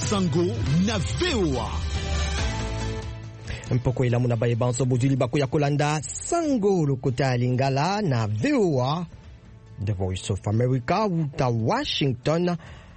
Sango na VOA. Mpoko ilamu na bayebanso bozuli bako ya kolanda Sango lokota lingala na VOA, The Voice of America, uta Washington.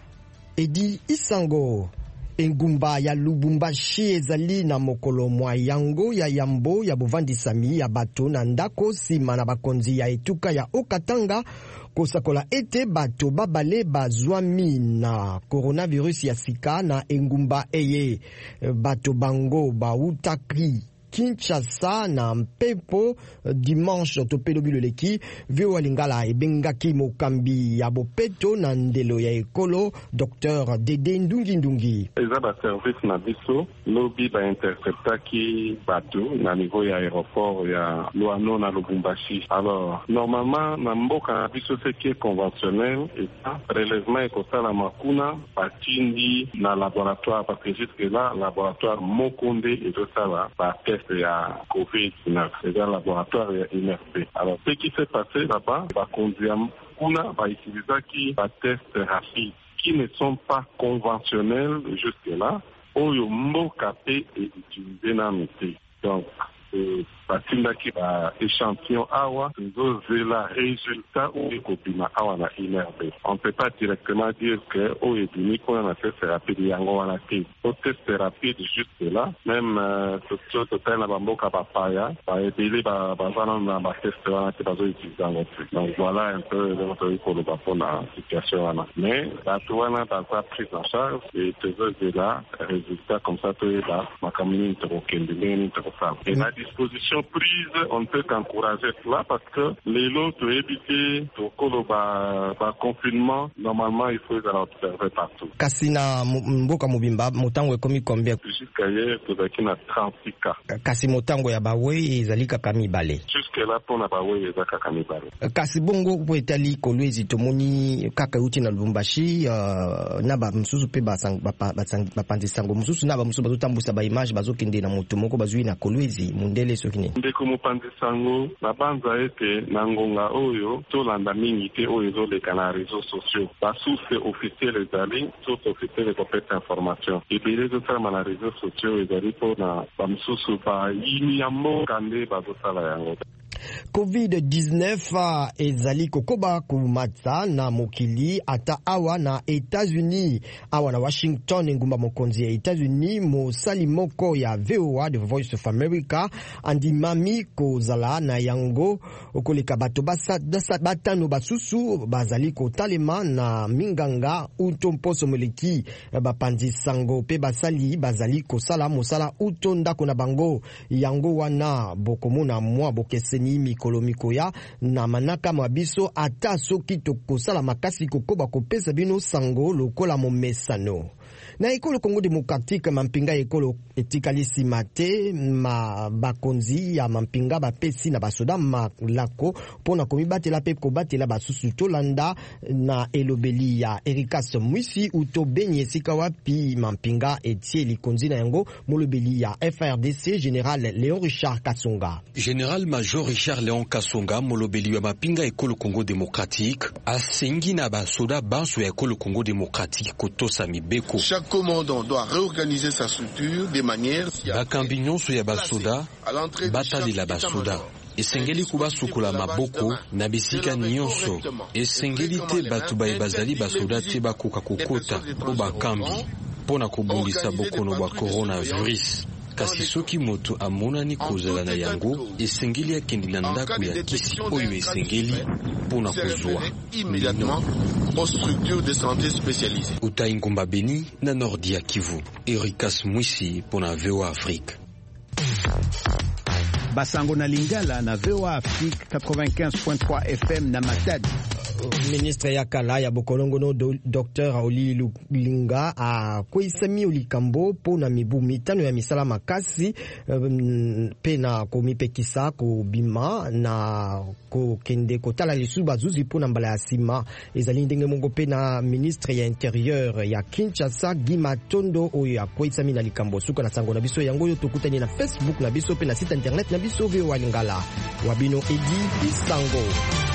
Edi Isango engumba ya Lubumbashi ezali na mokolo mwa yango ya yambo ya bovandisami ya bato na ndako sima na bakonzi ya etuka ya Okatanga kosakola ete bato babale bazwami na coronavirus ya sika na engumba eye. Bato bango bautaki Kinshasa na mpepo dimanche topelo biloleki VOA lingala ebengaki mokambi ya bopeto na ndelo ya ekolo Dr Dede Ndungi. Eza ba service na biso lobi ba interceptaki bato na niveau ya aéroport ya Luano na Lubumbashi. Alors normalement na mboka na biso c'est conventionnel et prélèvement ekosala makuna patindi na laboratoire parce que jusque là laboratoire Mokonde ezosala ba ya COVID-19, c'est un laboratoire INRP. Alors, ce qui s'est passé là-bas, on a utilisé des tests rapides qui ne sont pas conventionnels jusque-là, où le mot capé est utilisé dans le métier. Donc, batindaki ba échantillon awa nzozela résultat ou ekopima awa na INRB. On peut pas directement dire que au ebimi qu'on a test rapide yango wana te. Au test rapide juste là, même total na bamboka bapaya ba ebele ba bana na ba test wana te bazo utiliser yango. Donc voilà un peu notre école pour la situation wana. Mais bato wana baza pris en charge et tozozela résultat comme ça to eba makamini tokende nini tokosala. Et la disposition prise, on ne peut qu'encourager cela parce que les lots to éviter to kolo ba confinement, normalement il faut les observer partout. Kasina mboka mobimba motango ekomi combien? Jusqu'à hier tozaki na 36 cas. Kasi motango ya bawe ezalika kamibale. Jusque là pona bawe ezaka kamibale. Kasi bongo po etali kolwezi tomoni kaka uti na Lubumbashi na ba msusu pe bapandisango msusu na ba msusu bazotambusa ba image bazokende na moto moko bazwi na kolwezi mundele sokini. Ndeko mopandisango na banza ete na ngonga oyo tolanda mingi te oyo ezoleka na réseaux sociaux. Ba source officielle ezali source officielle kopesa information. Ebele ezosala na réseaux sociaux ezali mpona ba msusu ba yini ya mboka nde bazosala yango. COVID-19 ezali kokoba kumata na mokili ata awa na États-Unis, awa na Washington ngumba mokonzi ya États-Unis mosali moko ya VOA The Voice of America andimami kozala na yango okoleka bato batano basusu bazali kotalema na minganga uto mposo moleki bapandi sango pe basali bazali kosala mosala uto ndako na bango yango wana bokomona mwa bokeseni mikolo mikoya na manaka mabiso ata soki tokosala makasi kokoba kopesa bino sango lokola momesano. Na ekolo Congo Démocratique mampinga ekolo etikali simate ma bakonzi ya mampinga bapesi na basoda malako pona komibatela pe kobatela basusu tolanda na elobeli ya Ericas Mwisi uto benye sika wapi mampinga etie likonzi na yango molobeli ya FRDC Général Léon Richard Kasonga. Général Major Richard Léon Kasonga molobeli ya mampinga ekolo Congo Démocratique asengi na basoda banso ya ekolo Congo Démocratique kotosa mibeko. Chaque commandant doit réorganiser sa structure de manière bakambi nyonso ya basoda batalela basoda esengeli kuba sukola maboko na bisika nyonso esengeli te batu bazali basoda te bakoka kokota po bakambi pona kobundisa bokono bwa coronavirus. Kasi soki moto amonani kozala na yango esengeli akende na ndako ya kisi oyo esengeli pona kozwa immédiatement aux structures de santé spécialisées. Uta Ngumba Beni na Nordi ya Kivu. Ericas Mwisi pona VOA Afrique. Basango na Lingala na VOA Afrique 95.3 FM na Matadi. Ministre ya kala ya bokolongono Dr Oli Lulinga a koisami olikambo pona mibu mitano ya misala makasi pena komipekisa ko bima na ko kende kotala lisu bazuzi pona mbala ya sima ezali ndenge mongo pena ministre ya intérieur ya Kinshasa Gima Tondo oyo ya koisami na likambo suka na sango na biso yango yo tokutani na Facebook na biso pena site internet na biso VOA Lingala wabino Edi Isango.